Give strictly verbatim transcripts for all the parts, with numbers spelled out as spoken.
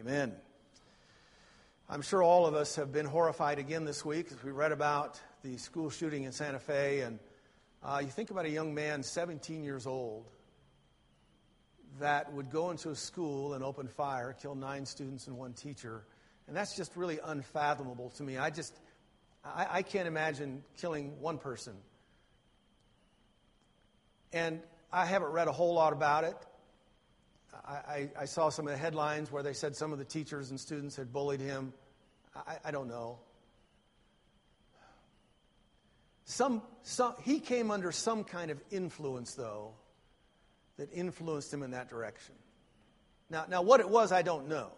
Amen. I'm sure all of us have been horrified again this week as we read about the school shooting in Santa Fe. And uh, you think about a young man, seventeen years old, that would go into a school and open fire, kill nine students and one teacher. And that's just really unfathomable to me. I just, I, I can't imagine killing one person. And I haven't read a whole lot about it. I, I, I saw some of the headlines where they said some of the teachers and students had bullied him. I, I don't know. Some, some, he came under some kind of influence, though, that influenced him in that direction. Now, now what it was, I don't know.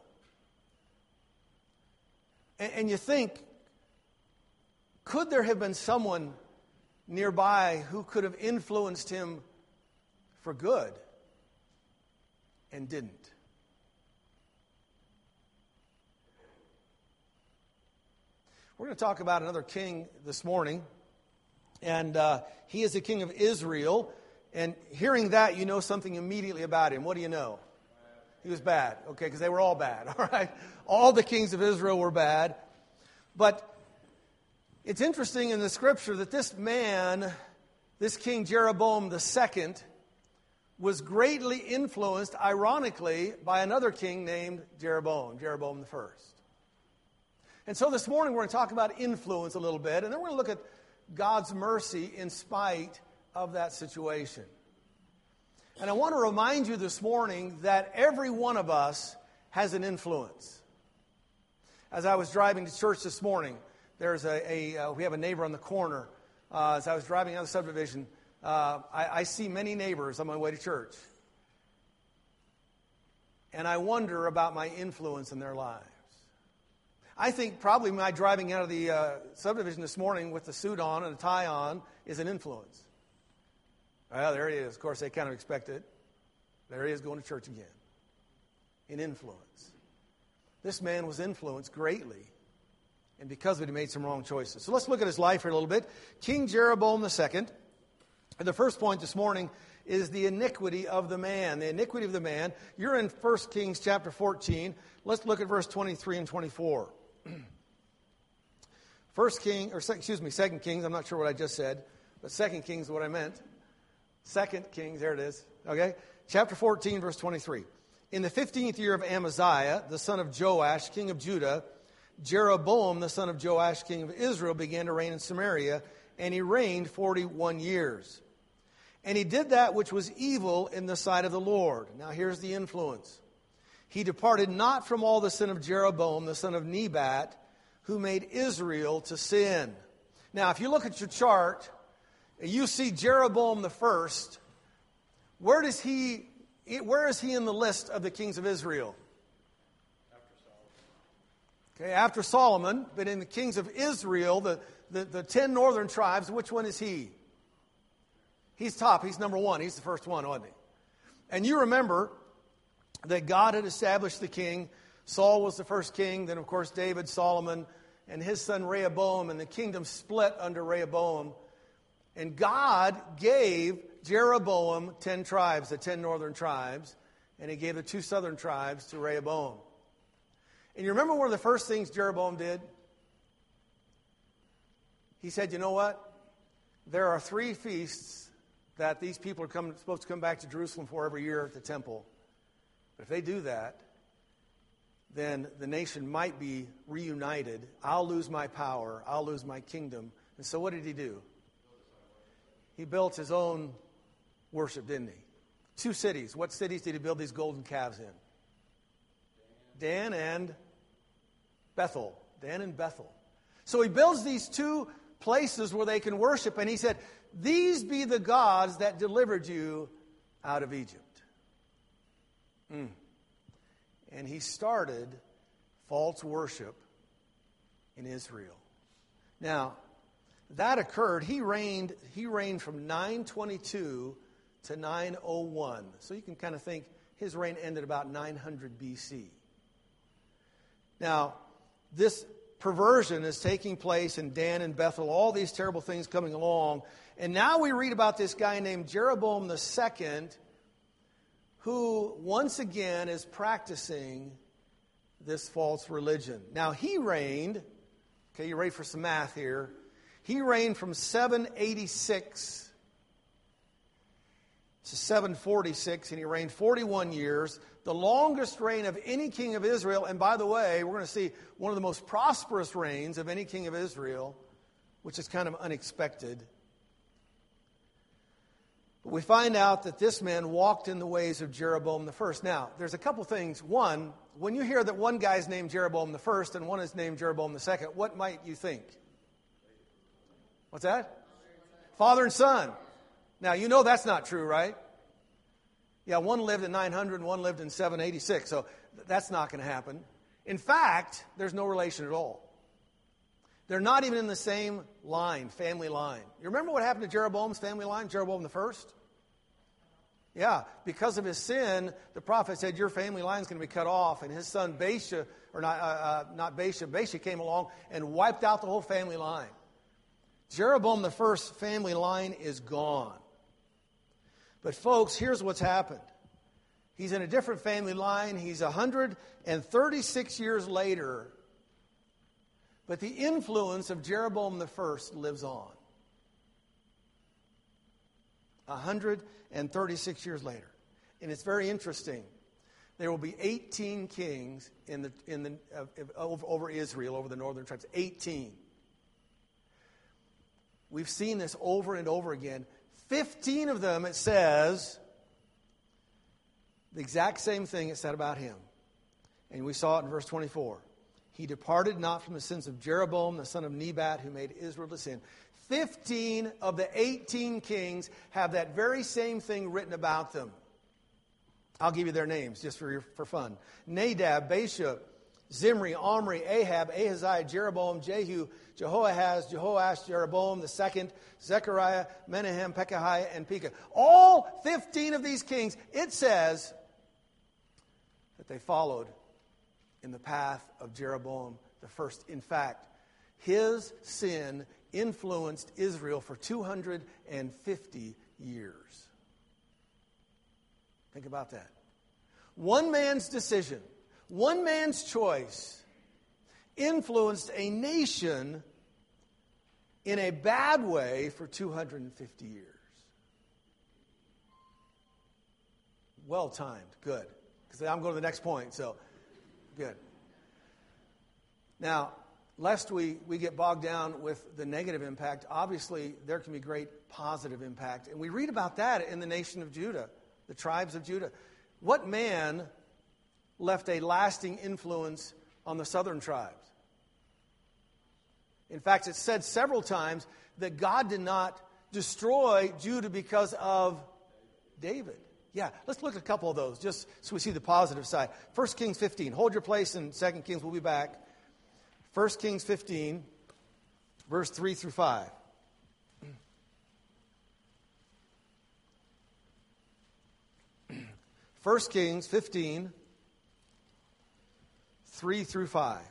And, and you think, could there have been someone nearby who could have influenced him for good and didn't? We're going to talk about another king this morning, and uh, he is the king of Israel. And hearing that, you know something immediately about him. What do you know? He was bad, okay, because they were all bad, all right? All the kings of Israel were bad. But it's interesting in the scripture that this man, this King Jeroboam the second, was greatly influenced, ironically, by another king named Jeroboam, Jeroboam the first. And so this morning we're going to talk about influence a little bit, and then we're going to look at God's mercy in spite of that situation. And I want to remind you this morning that every one of us has an influence. As I was driving to church this morning, there's a, a uh, we have a neighbor on the corner. Uh, as I was driving out of the subdivision, uh, I, I see many neighbors on my way to church. And I wonder about my influence in their lives. I think probably my driving out of the uh, subdivision this morning with the suit on and a tie on is an influence. Well, there he is. Of course, they kind of expect it. There he is going to church again. An influence. This man was influenced greatly. And because of it, he made some wrong choices. So let's look at his life here a little bit. King Jeroboam the second. And the first point this morning is the iniquity of the man. The iniquity of the man. You're in First Kings chapter fourteen. Let's look at verse twenty-three and twenty-four. First King, or excuse me, Second Kings. I'm not sure what I just said, but Second Kings is what I meant. Second Kings, there it is. Okay, chapter fourteen, verse twenty-three. In the fifteenth year of Amaziah, the son of Joash, king of Judah, Jeroboam, the son of Joash, king of Israel, began to reign in Samaria, and he reigned forty-one years. And he did that which was evil in the sight of the Lord. Now here's the influence. He departed not from all the sin of Jeroboam, the son of Nebat, who made Israel to sin. Now, if you look at your chart, you see Jeroboam the first. Where does he? Where is he in the list of the kings of Israel? After Solomon. Okay, after Solomon, but in the kings of Israel, the, the, the ten northern tribes, which one is he? He's top. He's number one. He's the first one, wasn't he? And you remember that God had established the king. Saul was the first king. Then, of course, David, Solomon, and his son Rehoboam. And the kingdom split under Rehoboam. And God gave Jeroboam ten tribes, the ten northern tribes. And he gave the two southern tribes to Rehoboam. And you remember one of the first things Jeroboam did? He said, you know what? There are three feasts that these people are come, supposed to come back to Jerusalem for every year at the temple. But if they do that, then the nation might be reunited. I'll lose my power. I'll lose my kingdom. And so what did he do? He built his own worship, didn't he? Two cities. What cities did he build these golden calves in? Dan and Bethel. Dan and Bethel. So he builds these two places where they can worship. And he said, these be the gods that delivered you out of Egypt. Mm. And he started false worship in Israel. Now, that occurred, he reigned, he reigned from nine twenty-two to nine oh one. So you can kind of think his reign ended about nine hundred B C. Now, this perversion is taking place in Dan and Bethel, all these terrible things coming along. And now we read about this guy named Jeroboam the second, who once again is practicing this false religion. Now, he reigned, okay, you ready for some math here? He reigned from seven eighty-six to seven forty-six, and he reigned forty-one years, the longest reign of any king of Israel. And by the way, we're going to see one of the most prosperous reigns of any king of Israel, which is kind of unexpected. But we find out that this man walked in the ways of Jeroboam the first. Now, there's a couple things. One, when you hear that one guy's named Jeroboam the first and one is named Jeroboam the second, what might you think? What's that? Father and son. Now, you know that's not true, right? Yeah, one lived in nine hundred and one lived in seven eighty-six, so that's not going to happen. In fact, there's no relation at all. They're not even in the same line, family line. You remember what happened to Jeroboam's family line, Jeroboam the first? Yeah, because of his sin, the prophet said, your family line is going to be cut off. And his son Baasha, or not, uh, uh, not Baasha, Baasha came along and wiped out the whole family line. Jeroboam the first family line is gone. But folks, here's what's happened. He's in a different family line. He's one hundred thirty-six years later. But the influence of Jeroboam the first lives on. one hundred thirty-six years later. And it's very interesting. There will be eighteen kings in the, in the, uh, over, over Israel, over the northern tribes. eighteen. We've seen this over and over again. fifteen of them, it says, the exact same thing it said about him. And we saw it in verse twenty-four. He departed not from the sins of Jeroboam, the son of Nebat, who made Israel to sin. Fifteen of the eighteen kings have that very same thing written about them. I'll give you their names just for, your, for fun. Nadab, Baasha, Zimri, Omri, Ahab, Ahaziah, Jeroboam, Jehu, Jehoahaz, Jehoash, Jeroboam the second, Zechariah, Menahem, Pekahiah, and Pekah. All fifteen of these kings, it says that they followed in the path of Jeroboam the first. In fact, his sin influenced Israel for two hundred fifty years. Think about that. One man's decision, one man's choice influenced a nation in a bad way for two hundred fifty years. Well timed. Good. Because I'm going to the next point, so good. Now, lest we, we get bogged down with the negative impact, obviously there can be great positive impact. And we read about that in the nation of Judah, the tribes of Judah. What man left a lasting influence on the southern tribes? In fact, it's said several times that God did not destroy Judah because of David. Yeah, let's look at a couple of those just so we see the positive side. First Kings fifteen. Hold your place in Second Kings. We'll be back. First Kings fifteen, verse three through five. First Kings fifteen, three through five.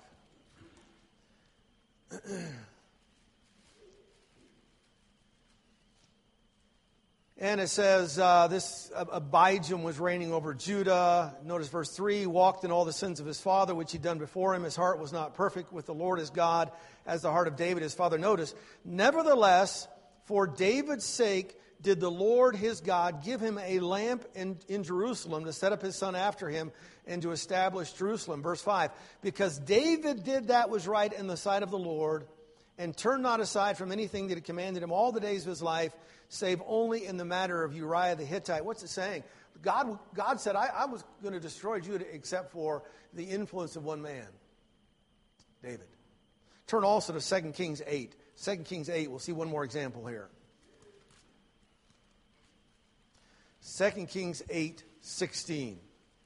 And it says, uh, this Abijam was reigning over Judah. Notice verse three, walked in all the sins of his father, which he'd done before him. His heart was not perfect with the Lord his God, as the heart of David his father. Notice, nevertheless, for David's sake did the Lord his God give him a lamp in, in Jerusalem to set up his son after him and to establish Jerusalem. Verse five, because David did that was right in the sight of the Lord and turned not aside from anything that he commanded him all the days of his life, save only in the matter of Uriah the Hittite. What's it saying? God, God said, I, I was going to destroy Judah except for the influence of one man, David. Turn also to Second Kings eight. Second Kings eight, we'll see one more example here. Second Kings eight, sixteen.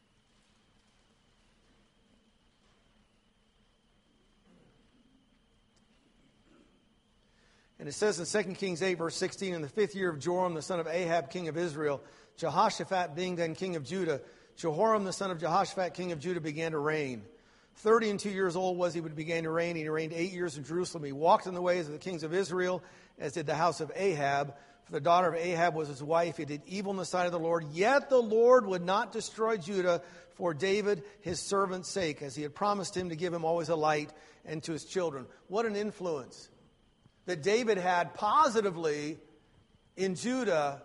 And it says in Second Kings eight, verse sixteen, in the fifth year of Joram, the son of Ahab, king of Israel, Jehoshaphat being then king of Judah, Jehoram, the son of Jehoshaphat, king of Judah, began to reign. Thirty and two years old was he when he began to reign. He reigned eight years in Jerusalem. He walked in the ways of the kings of Israel, as did the house of Ahab, For the daughter of Ahab was his wife. He did evil in the sight of the Lord. Yet the Lord would not destroy Judah for David, his servant's sake, as he had promised him to give him always a light, and to his children. What an influence that David had positively in Judah.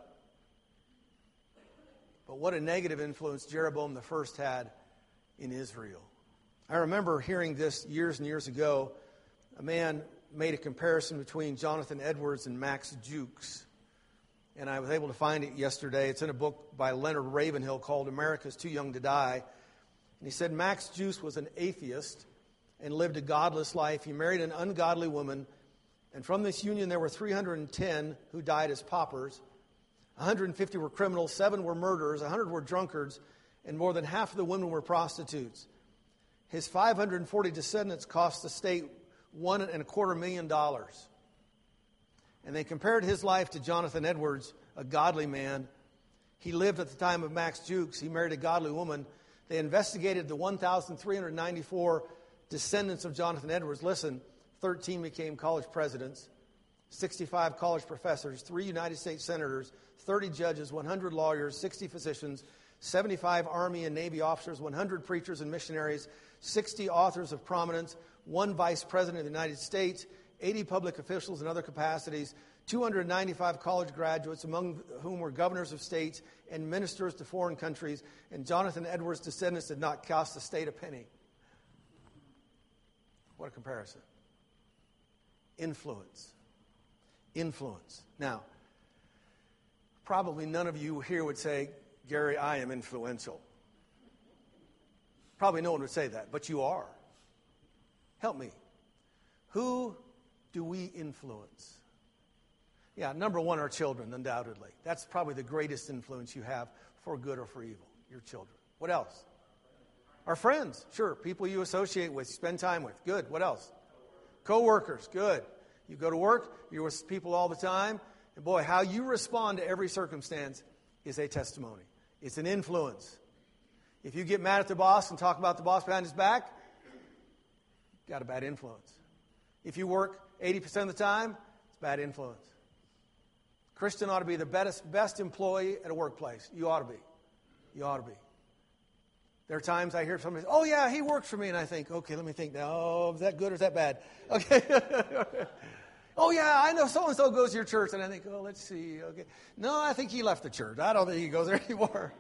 But what a negative influence Jeroboam the first had in Israel. I remember hearing this years and years ago. A man made a comparison between Jonathan Edwards and Max Jukes. And I was able to find it yesterday. It's in a book by Leonard Ravenhill called America's Too Young to Die. And he said Max Jukes was an atheist and lived a godless life. He married an ungodly woman. And from this union there were three hundred ten who died as paupers. one hundred fifty were criminals, seven were murderers, one hundred were drunkards, and more than half of the women were prostitutes. His five hundred forty descendants cost the state one and a quarter million dollars. And they compared his life to Jonathan Edwards, a godly man. He lived at the time of Max Jukes. He married a godly woman. They investigated the one thousand three hundred ninety-four descendants of Jonathan Edwards. Listen, thirteen became college presidents, sixty-five college professors, three United States senators, thirty judges, one hundred lawyers, sixty physicians, seventy-five Army and Navy officers, one hundred preachers and missionaries, sixty authors of prominence, one vice president of the United States, eighty public officials in other capacities, two hundred ninety-five college graduates, among whom were governors of states and ministers to foreign countries, and Jonathan Edwards' descendants did not cost the state a penny. What a comparison. Influence. Influence. Now, probably none of you here would say, Gary, I am influential. Probably no one would say that, but you are. Help me. Who do we influence? Yeah, number one, our children, undoubtedly. That's probably the greatest influence you have for good or for evil, your children. What else? Our friends, sure. People you associate with, spend time with. Good. What else? Co-workers, good. You go to work, you're with people all the time. And boy, how you respond to every circumstance is a testimony. It's an influence. If you get mad at the boss and talk about the boss behind his back, you've got a bad influence. If you work eighty percent of the time, it's bad influence. Christian ought to be the best, best employee at a workplace. You ought to be. You ought to be. There are times I hear somebody say, oh, yeah, he works for me. And I think, okay, let me think now. Oh, is that good or is that bad? Okay. Oh, yeah, I know so-and-so goes to your church. And I think, oh, let's see. Okay. No, I think he left the church. I don't think he goes there anymore.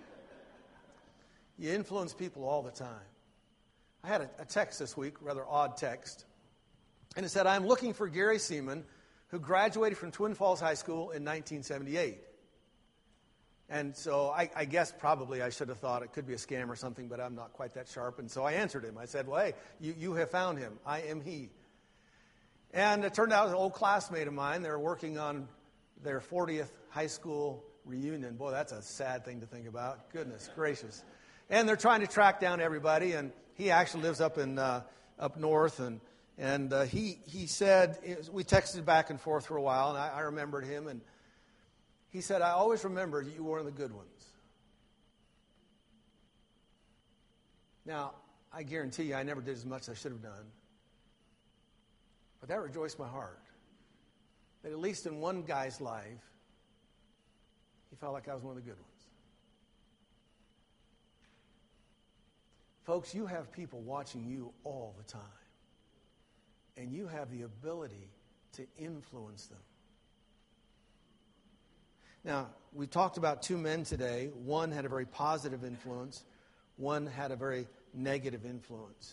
You influence people all the time. I had a, a text this week, rather odd text. And it said, I'm looking for Gary Seaman, who graduated from Twin Falls High School in nineteen seventy-eight. And so I, I guess probably I should have thought it could be a scam or something, but I'm not quite that sharp. And so I answered him. I said, well, hey, you, you have found him. I am he. And it turned out an old classmate of mine, they were working on their fortieth high school reunion. Boy, that's a sad thing to think about. Goodness gracious. And they're trying to track down everybody. And he actually lives up in uh, up north. And and uh, he, he said, we texted back and forth for a while, and I, I remembered him. And he said, I always remembered you were one of the good ones. Now, I guarantee you I never did as much as I should have done. But that rejoiced my heart. That at least in one guy's life, he felt like I was one of the good ones. Folks, you have people watching you all the time. And you have the ability to influence them. Now, we talked about two men today. One had a very positive influence. One had a very negative influence.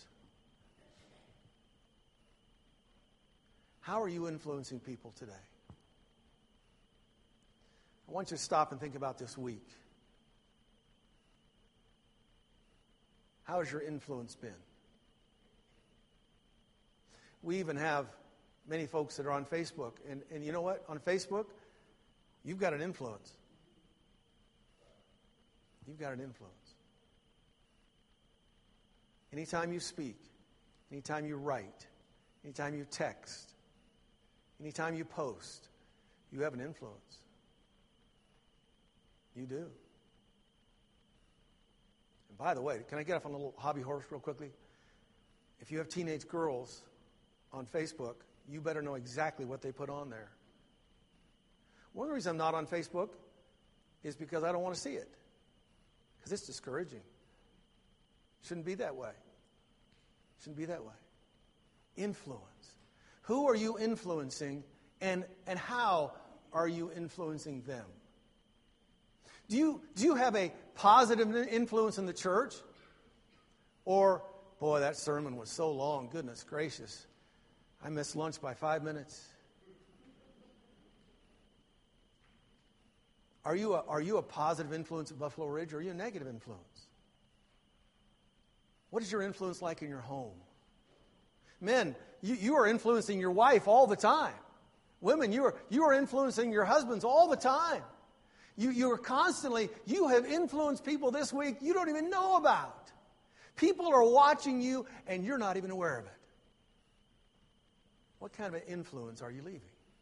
How are you influencing people today? I want you to stop and think about this week. How has your influence been? We even have many folks that are on Facebook. And, and you know what? On Facebook, you've got an influence. You've got an influence. Anytime you speak, anytime you write, anytime you text, anytime you post, you have an influence. You do. And by the way, can I get off on a little hobby horse real quickly? If you have teenage girls on Facebook, you better know exactly what they put on there. One of the reasons I'm not on Facebook is because I don't want to see it. Because it's discouraging. Shouldn't be that way. Shouldn't be that way. Influence. Who are you influencing, and, and how are you influencing them? Do you, do you have a positive influence in the church? Or, boy, that sermon was so long, goodness gracious. I missed lunch by five minutes. Are you a, are you a positive influence at Buffalo Ridge, or are you a negative influence? What is your influence like in your home? Men, you, you are influencing your wife all the time. Women, you are, you are influencing your husbands all the time. You, you are constantly, you have influenced people this week you don't even know about. People are watching you, and you're not even aware of it. What kind of an influence are you leaving?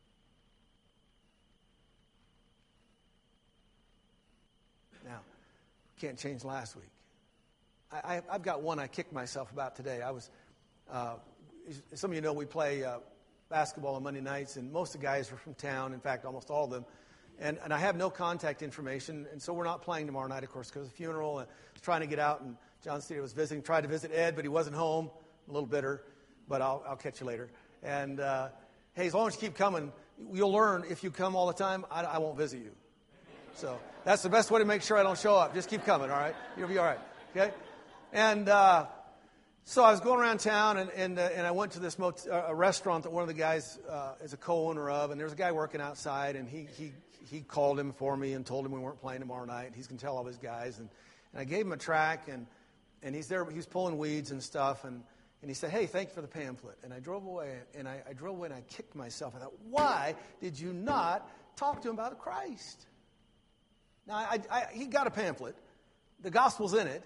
Now, can't change last week. I, I, I've got one I kicked myself about today. I was, uh, some of you know we play uh, basketball on Monday nights, and most of the guys are from town. In fact, almost all of them. And, and I have no contact information, and so we're not playing tomorrow night, of course, because of the funeral. And I was trying to get out, and John Steele was visiting, tried to visit Ed, but he wasn't home. I'm a little bitter, but I'll, I'll catch you later. And, uh, hey, as long as you keep coming, you'll learn if you come all the time, I, I won't visit you. So that's the best way to make sure I don't show up. Just keep coming, all right? You'll be all right, okay? And uh, so I was going around town, and and, uh, and I went to this mot- uh, a restaurant that one of the guys uh, is a co-owner of, and there's a guy working outside, and he he he called him for me and told him we weren't playing tomorrow night. He's going to tell all his guys, and, and I gave him a track, and and he's there, he's pulling weeds and stuff, and And he said, hey, thank you for the pamphlet. And I drove away, and I, I drove away, and I kicked myself. I thought, why did you not talk to him about Christ? Now, I, I, he got a pamphlet. The gospel's in it.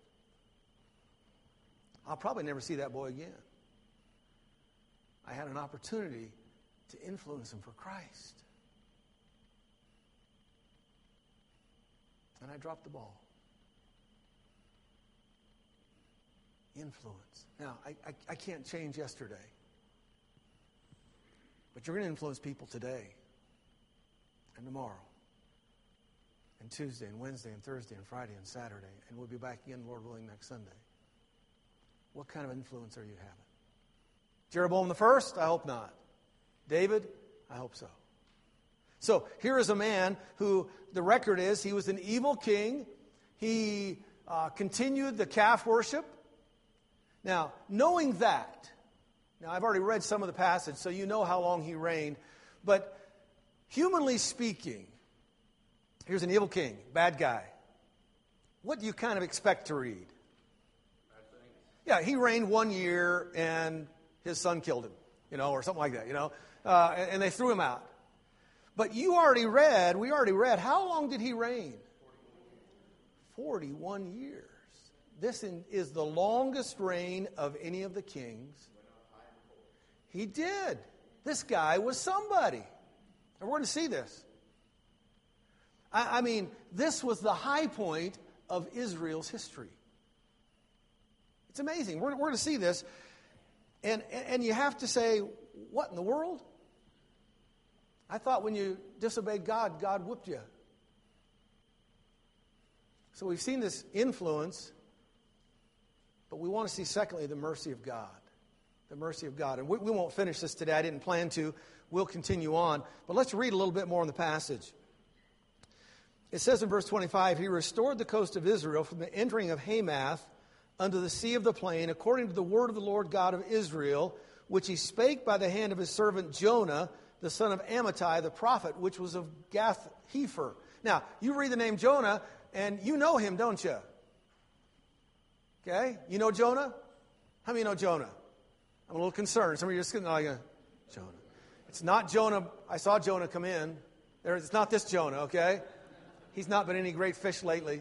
I'll probably never see that boy again. I had an opportunity to influence him for Christ. And I dropped the ball. Influence. Now, I, I, I can't change yesterday. But you're going to influence people today and tomorrow and Tuesday and Wednesday and Thursday and Friday and Saturday. And we'll be back again, Lord willing, next Sunday. What kind of influence are you having? Jeroboam the first? I hope not. David? I hope so. So here is a man who, the record is, he was an evil king. He uh, continued the calf worship. Now, knowing that, now I've already read some of the passage, so you know how long he reigned, but humanly speaking, here's an evil king, bad guy. What do you kind of expect to read? Yeah, he reigned one year and his son killed him, you know, or something like that, you know, uh, and, and they threw him out. But you already read, we already read, how long did he reign? forty-one years. This is the longest reign of any of the kings. He did. This guy was somebody. And we're going to see this. I, I mean, this was the high point of Israel's history. It's amazing. We're, we're going to see this. And, and you have to say, what in the world? I thought when you disobeyed God, God whooped you. So we've seen this influence. But we want to see, secondly, the mercy of God. The mercy of God. And we, we won't finish this today. I didn't plan to. We'll continue on. But let's read a little bit more in the passage. It says in verse twenty-five, he restored the coast of Israel from the entering of Hamath unto the sea of the plain, according to the word of the Lord God of Israel, which he spake by the hand of his servant Jonah, the son of Amittai, the prophet, which was of Gath-hepher. Now, you read the name Jonah, and you know him, don't you? Okay? You know Jonah? How many know Jonah? I'm a little concerned. Some of you are just going like, Jonah. It's not Jonah. I saw Jonah come in. There, it's not this Jonah, okay? He's not been any great fish lately.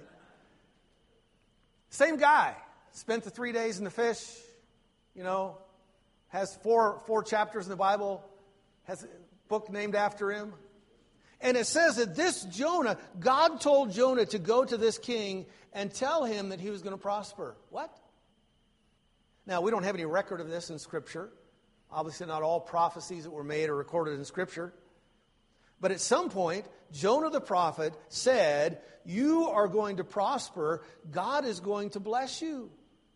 Same guy. Spent the three days in the fish. You know, has four, four chapters in the Bible. Has a book named after him. And it says that this Jonah, God told Jonah to go to this king and tell him that he was going to prosper. What? Now, we don't have any record of this in Scripture. Obviously, not all prophecies that were made are recorded in Scripture. But at some point, Jonah the prophet said, you are going to prosper. God is going to bless you.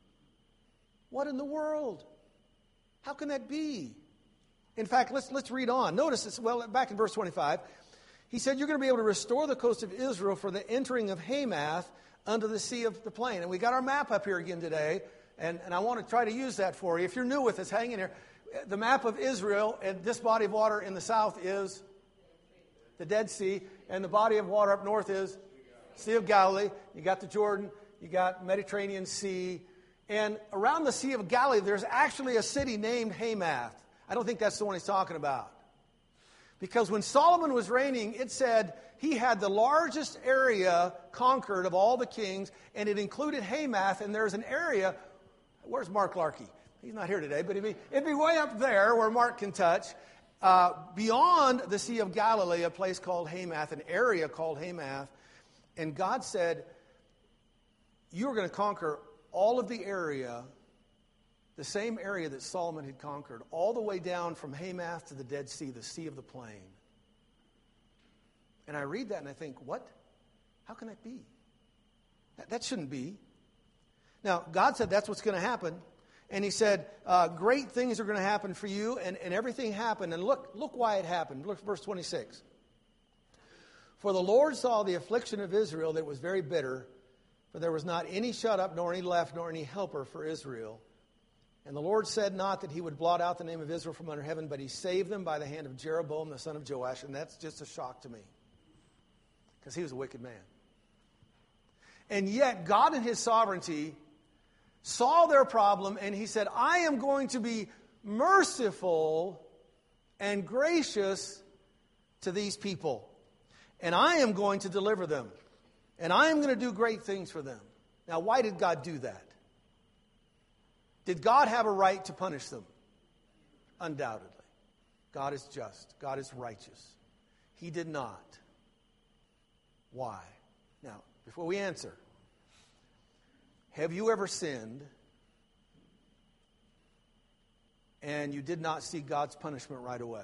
What in the world? How can that be? In fact, let's let's read on. Notice this, well, back in verse twenty-five. He said, you're going to be able to restore the coast of Israel for the entering of Hamath unto the sea of the plain. And we got our map up here again today, and, and I want to try to use that for you. If you're new with us, hang in here. The map of Israel, and this body of water in the south is the Dead Sea, and the body of water up north is Sea of Galilee. You got the Jordan, you got Mediterranean Sea, and around the Sea of Galilee, there's actually a city named Hamath. I don't think that's the one he's talking about. Because when Solomon was reigning, it said he had the largest area conquered of all the kings, and it included Hamath, and there's an area, where's Mark Larkey? He's not here today, but it'd be, it'd be way up there where Mark can touch. Uh, beyond the Sea of Galilee, a place called Hamath, an area called Hamath, and God said, you're going to conquer all of the area, the same area that Solomon had conquered, all the way down from Hamath to the Dead Sea, the Sea of the Plain. And I read that and I think, what? How can that be? That, that shouldn't be. Now, God said that's what's going to happen. And he said, uh, great things are going to happen for you, and, and everything happened. And look, look why it happened. Look at verse twenty-six. For the Lord saw the affliction of Israel that was very bitter, for there was not any shut up, nor any left, nor any helper for Israel. And the Lord said not that he would blot out the name of Israel from under heaven, but he saved them by the hand of Jeroboam, the son of Joash. And that's just a shock to me, because he was a wicked man. And yet, God in his sovereignty saw their problem, and he said, I am going to be merciful and gracious to these people. And I am going to deliver them. And I am going to do great things for them. Now, why did God do that? Did God have a right to punish them? Undoubtedly. God is just. God is righteous. He did not. Why? Now, before we answer, have you ever sinned and you did not see God's punishment right away?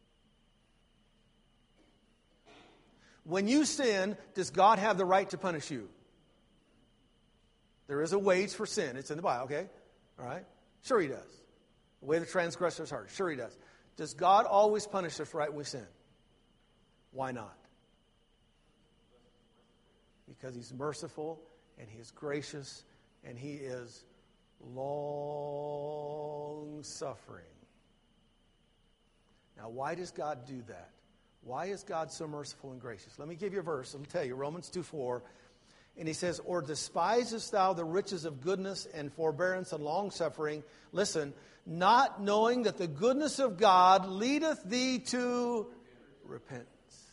When you sin, does God have the right to punish you? There is a wage for sin. It's in the Bible, okay? All right? Sure he does. The way the transgressor's heart. Sure he does. Does God always punish us right when we sin? Why not? Because he's merciful and he is gracious and he is long-suffering. Now, why does God do that? Why is God so merciful and gracious? Let me give you a verse. I'll tell you, Romans two four. And he says, or despisest thou the riches of goodness and forbearance and long-suffering? Listen, not knowing that the goodness of God leadeth thee to repentance.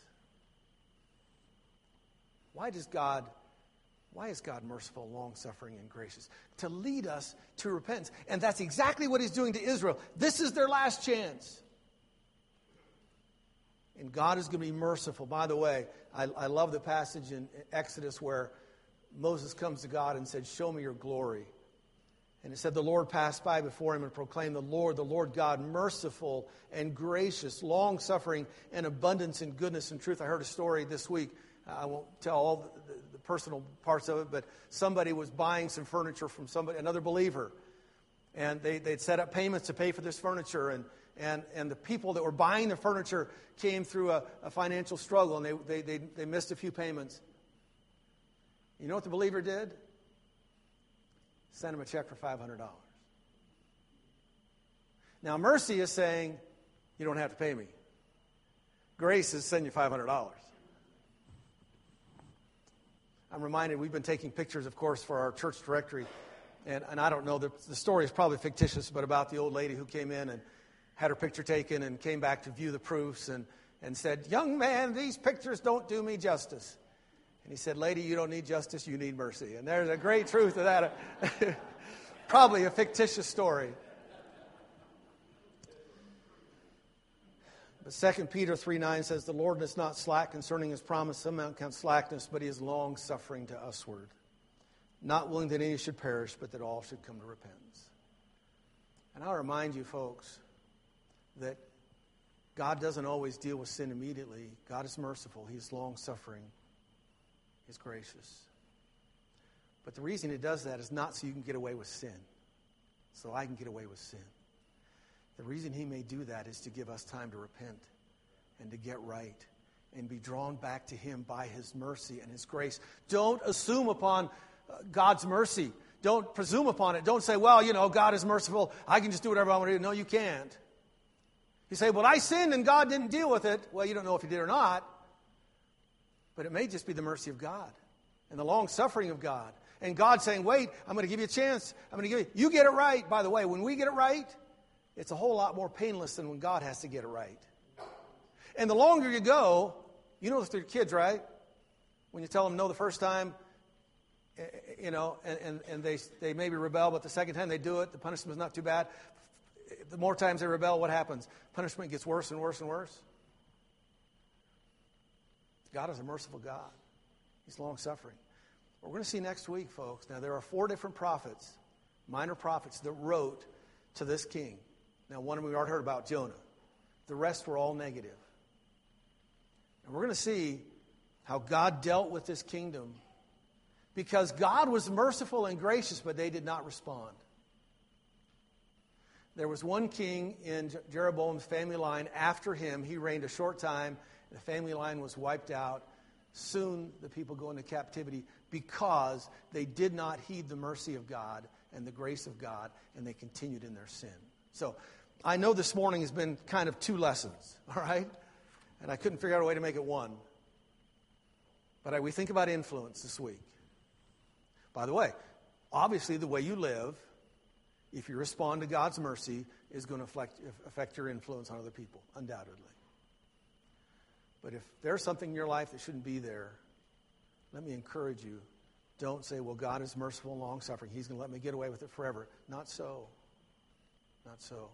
Why does God, why is God merciful, long-suffering, and gracious? To lead us to repentance. And that's exactly what he's doing to Israel. This is their last chance. And God is going to be merciful. By the way, I, I love the passage in Exodus where Moses comes to God and said, show me your glory. And it said the Lord passed by before him and proclaimed, the Lord, the Lord God, merciful and gracious, long-suffering, and abundance in goodness and truth. I heard a story this week. I won't tell all the, the, the personal parts of it, but somebody was buying some furniture from somebody, another believer. And they, they'd set up payments to pay for this furniture. And, and, and the people that were buying the furniture came through a, a financial struggle, and they, they, they, they missed a few payments. You know what the believer did? Sent him a check for five hundred dollars. Now, mercy is saying, you don't have to pay me. Grace is sending you five hundred dollars. I'm reminded, we've been taking pictures, of course, for our church directory. And, and I don't know, the, the story is probably fictitious, but about the old lady who came in and had her picture taken and came back to view the proofs and, and said, young man, these pictures don't do me justice. And he said, lady, you don't need justice, you need mercy. And there's a great truth to that. Probably a fictitious story. But Second Peter three nine says, the Lord is not slack concerning his promise, some amount count slackness, but he is long-suffering to usward, not willing that any should perish, but that all should come to repentance. And I'll remind you, folks, that God doesn't always deal with sin immediately. God is merciful. He is long-suffering. He's gracious. But the reason he does that is not so you can get away with sin, so I can get away with sin. The reason he may do that is to give us time to repent and to get right and be drawn back to him by his mercy and his grace. Don't assume upon God's mercy. Don't presume upon it. Don't say, well, you know, God is merciful. I can just do whatever I want to do. No, you can't. You say, well, I sinned and God didn't deal with it. Well, you don't know if he did or not. But it may just be the mercy of God and the long suffering of God. And God saying, wait, I'm going to give you a chance. I'm going to give you, you get it right. By the way, when we get it right, it's a whole lot more painless than when God has to get it right. And the longer you go, you know this to your kids, right? When you tell them no the first time, you know, and, and, and they, they maybe rebel, but the second time they do it, the punishment is not too bad. The more times they rebel, what happens? Punishment gets worse and worse and worse. God is a merciful God. He's long-suffering. What we're going to see next week, folks, now there are four different prophets, minor prophets, that wrote to this king. Now, one of them we already heard about, Jonah. The rest were all negative. And we're going to see how God dealt with this kingdom because God was merciful and gracious, but they did not respond. There was one king in Jeroboam's family line. After him, he reigned a short time. The family line was wiped out. Soon the people go into captivity because they did not heed the mercy of God and the grace of God, and they continued in their sin. So I know this morning has been kind of two lessons, all right? And I couldn't figure out a way to make it one. But I, we think about influence this week. By the way, obviously the way you live, if you respond to God's mercy, is going to affect, affect your influence on other people, undoubtedly. But if there's something in your life that shouldn't be there, let me encourage you. Don't say, well, God is merciful and long-suffering. He's going to let me get away with it forever. Not so. Not so.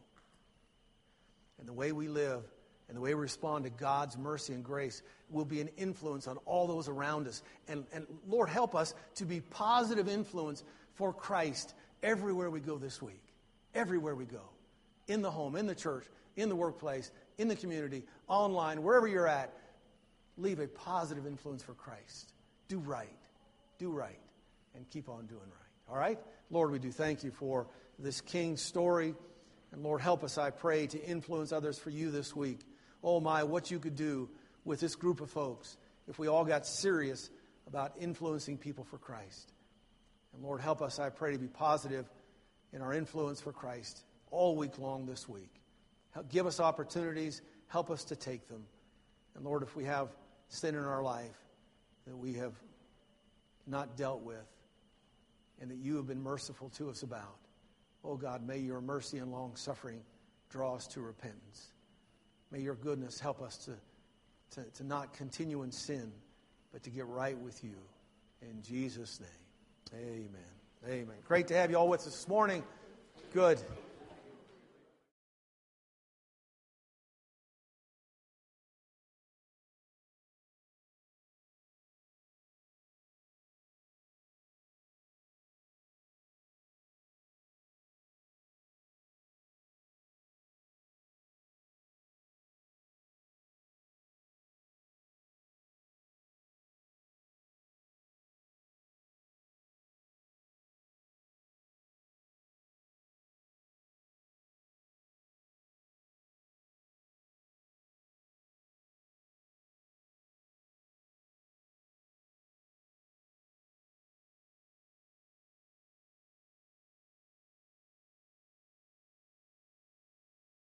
And the way we live and the way we respond to God's mercy and grace will be an influence on all those around us. And, and Lord, help us to be positive influence for Christ everywhere we go this week. Everywhere we go. In the home, in the church, in the workplace, in the community, online, wherever you're at. Leave a positive influence for Christ. Do right. Do right. And keep on doing right. All right? Lord, we do thank you for this king's story. And Lord, help us, I pray, to influence others for you this week. Oh my, what you could do with this group of folks if we all got serious about influencing people for Christ. And Lord, help us, I pray, to be positive in our influence for Christ all week long this week. Help, give us opportunities. Help us to take them. And Lord, if we have sin in our life that we have not dealt with and that you have been merciful to us about, oh God, may your mercy and long suffering draw us to repentance. May your goodness help us to, to, to not continue in sin, but to get right with you. In Jesus' name, amen. Amen. Great to have you all with us this morning. Good.